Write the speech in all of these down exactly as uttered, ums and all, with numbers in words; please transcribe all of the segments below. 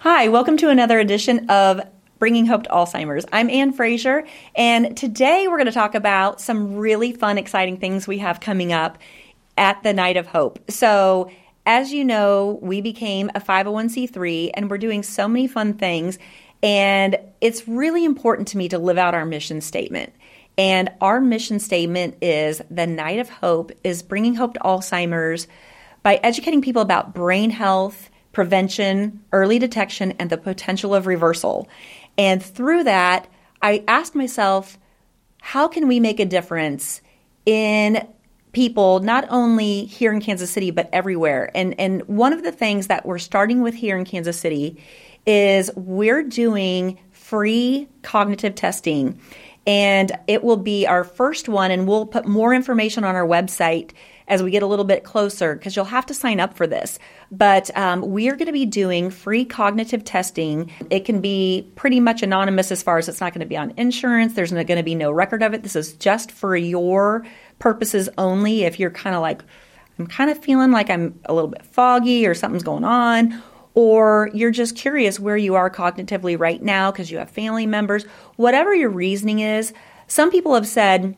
Hi, welcome to another edition of Bringing Hope to Alzheimer's. I'm Ann Frazier, and today we're going to talk about some really fun, exciting things we have coming up at the Night of Hope. So, as you know, we became a five oh one c three, and we're doing so many fun things, and it's really important to me to live out our mission statement. And our mission statement is the Night of Hope is bringing hope to Alzheimer's by educating people about brain health, prevention, early detection, and the potential of reversal. And through that, I asked myself, how can we make a difference in people, not only here in Kansas City, but everywhere? And, and one of the things that we're starting with here in Kansas City is we're doing free cognitive testing. And it will be our first one, and we'll put more information on our website as we get a little bit closer, because you'll have to sign up for this. But um, we are going to be doing free cognitive testing. It can be pretty much anonymous as far as it's not going to be on insurance. There's going to be no record of it. This is just for your purposes only. If you're kind of like, I'm kind of feeling like I'm a little bit foggy or something's going on, or you're just curious where you are cognitively right now because you have family members, whatever your reasoning is. Some people have said,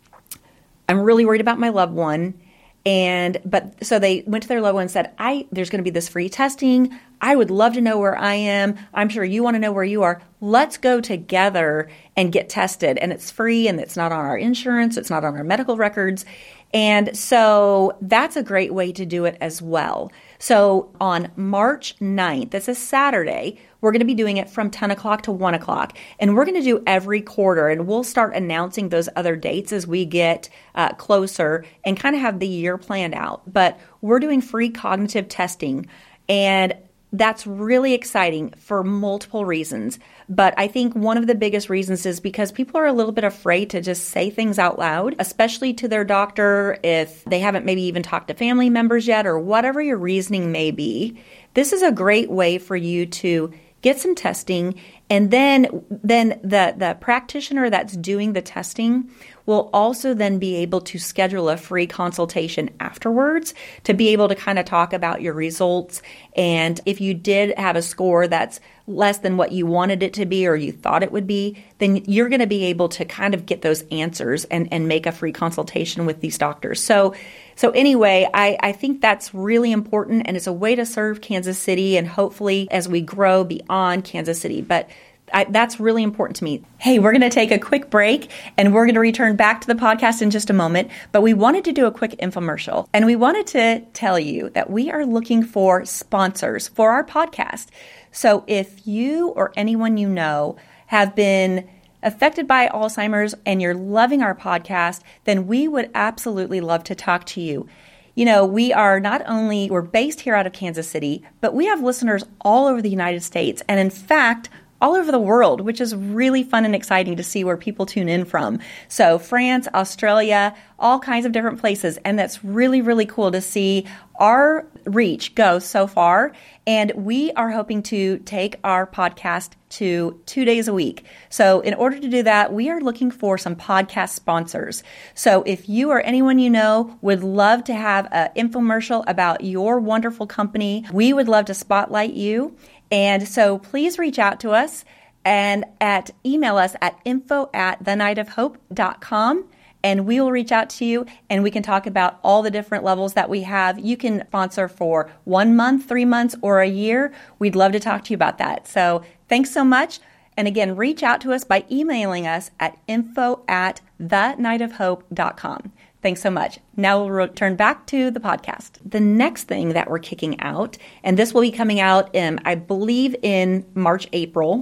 I'm really worried about my loved one. And but so they went to their loved one and said, I there's going to be this free testing. I would love to know where I am. I'm sure you want to know where you are. Let's go together and get tested. And it's free, and it's not on our insurance. It's not on our medical records. And so that's a great way to do it as well. So on March ninth, that's a Saturday, we're going to be doing it from ten o'clock to one o'clock. And we're going to do every quarter, and we'll start announcing those other dates as we get uh, closer and kind of have the year planned out. But we're doing free cognitive testing, and that's really exciting for multiple reasons. But I think one of the biggest reasons is because people are a little bit afraid to just say things out loud, especially to their doctor if they haven't maybe even talked to family members yet, or whatever your reasoning may be. This is a great way for you to get some testing, and then then the, the practitioner that's doing the testing will also then be able to schedule a free consultation afterwards to be able to kind of talk about your results. And if you did have a score that's less than what you wanted it to be or you thought it would be, then you're going to be able to kind of get those answers and, and make a free consultation with these doctors. So so anyway, I, I think that's really important, and it's a way to serve Kansas City, and hopefully as we grow beyond Kansas City. But I, that's really important to me. Hey, we're going to take a quick break, and we're going to return back to the podcast in just a moment. But we wanted to do a quick infomercial, and we wanted to tell you that we are looking for sponsors for our podcast. So if you or anyone you know have been affected by Alzheimer's and you're loving our podcast, then we would absolutely love to talk to you. You know, we are not only, we're based here out of Kansas City, but we have listeners all over the United States, and in fact, all over the world, which is really fun and exciting to see where people tune in from. So France, Australia, all kinds of different places. And that's really, really cool to see our reach go so far. And we are hoping to take our podcast to two days a week. So in order to do that, we are looking for some podcast sponsors. So if you or anyone you know would love to have an infomercial about your wonderful company, we would love to spotlight you. And so please reach out to us and at email us at info at the night of hope dot com, and we will reach out to you, and we can talk about all the different levels that we have. You can sponsor for one month, three months, or a year. We'd love to talk to you about that. So thanks so much. And again, reach out to us by emailing us at info at the night of hope dot com. Thanks so much. Now we'll return back to the podcast. The next thing that we're kicking out, and this will be coming out in, I believe, in March, April,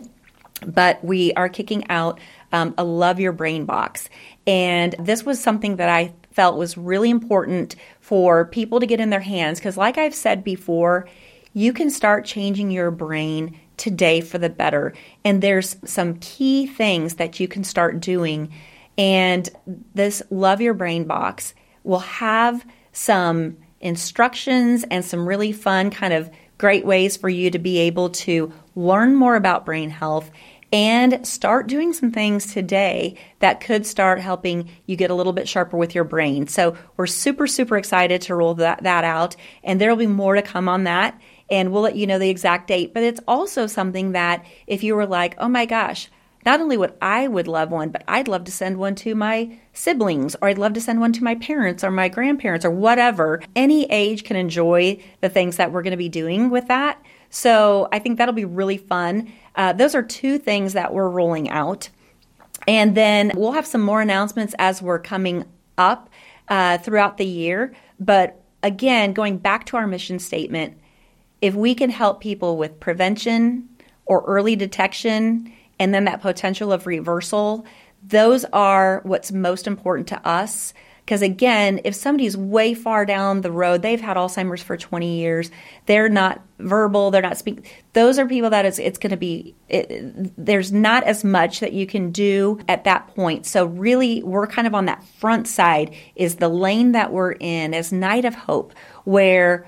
but we are kicking out um, a Love Your Brain box. And this was something that I felt was really important for people to get in their hands, because like I've said before, you can start changing your brain today for the better. And there's some key things that you can start doing. And this Love Your Brain box will have some instructions and some really fun kind of great ways for you to be able to learn more about brain health and start doing some things today that could start helping you get a little bit sharper with your brain. So we're super, super excited to roll that, that out, and there will be more to come on that. and we'll let you know the exact date. But it's also something that if you were like, oh my gosh, not only would I would love one, but I'd love to send one to my siblings, or I'd love to send one to my parents or my grandparents or whatever. Any age can enjoy the things that we're going to be doing with that. So I think that'll be really fun. Uh, those are two things that we're rolling out. And then we'll have some more announcements as we're coming up uh, throughout the year. But again, going back to our mission statement, if we can help people with prevention or early detection, and then that potential of reversal, those are what's most important to us. Because again, if somebody's way far down the road, they've had Alzheimer's for twenty years, they're not verbal, they're not speaking, those are people that it's, it's going to be, it, there's not as much that you can do at that point. So really, we're kind of on that front side is the lane that we're in as Night of Hope, where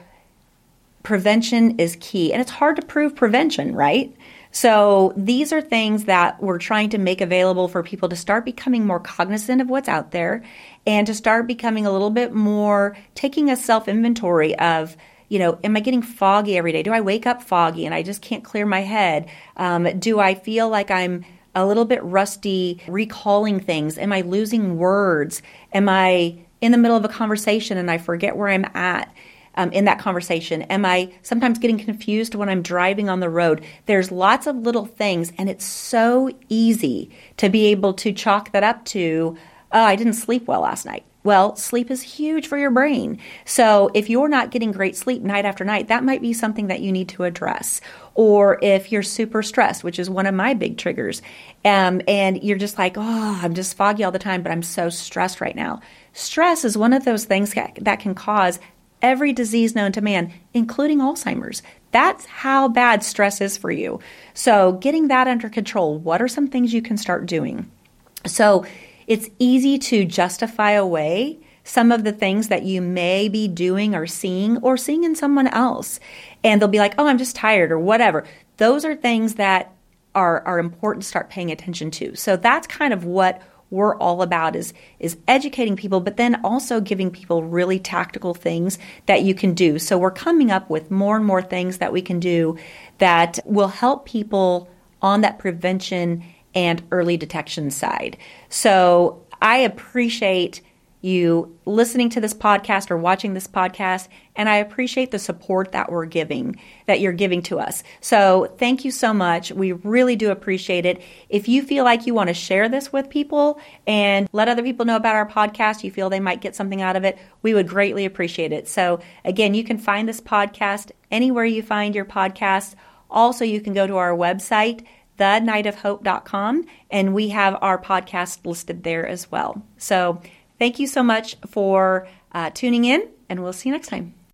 prevention is key. And it's hard to prove prevention, right? So these are things that we're trying to make available for people to start becoming more cognizant of what's out there and to start becoming a little bit more, taking a self-inventory of, you know, am I getting foggy every day? Do I wake up foggy and I just can't clear my head? Um, do I feel like I'm a little bit rusty recalling things? Am I losing words? Am I in the middle of a conversation and I forget where I'm at? Um, in that conversation? Am I sometimes getting confused when I'm driving on the road? There's lots of little things, and it's so easy to be able to chalk that up to, oh, I didn't sleep well last night. Well, sleep is huge for your brain. So if you're not getting great sleep night after night, that might be something that you need to address. Or if you're super stressed, which is one of my big triggers, um, and you're just like, oh, I'm just foggy all the time, but I'm so stressed right now. Stress is one of those things that can cause every disease known to man, including Alzheimer's. That's how bad stress is for you. So getting that under control, what are some things you can start doing? So it's easy to justify away some of the things that you may be doing or seeing or seeing in someone else. And they'll be like, oh, I'm just tired or whatever. Those are things that are, are important to start paying attention to. So that's kind of what we're all about is, is educating people, but then also giving people really tactical things that you can do. So we're coming up with more and more things that we can do that will help people on that prevention and early detection side. So I appreciate you listening to this podcast or watching this podcast, and I appreciate the support that we're giving, that you're giving to us. So thank you so much. We really do appreciate it. If you feel like you want to share this with people and let other people know about our podcast, you feel they might get something out of it, we would greatly appreciate it. So again, you can find this podcast anywhere you find your podcasts. Also, you can go to our website, the night of hope dot com, and we have our podcast listed there as well. So thank you so much for uh, tuning in, and we'll see you next time.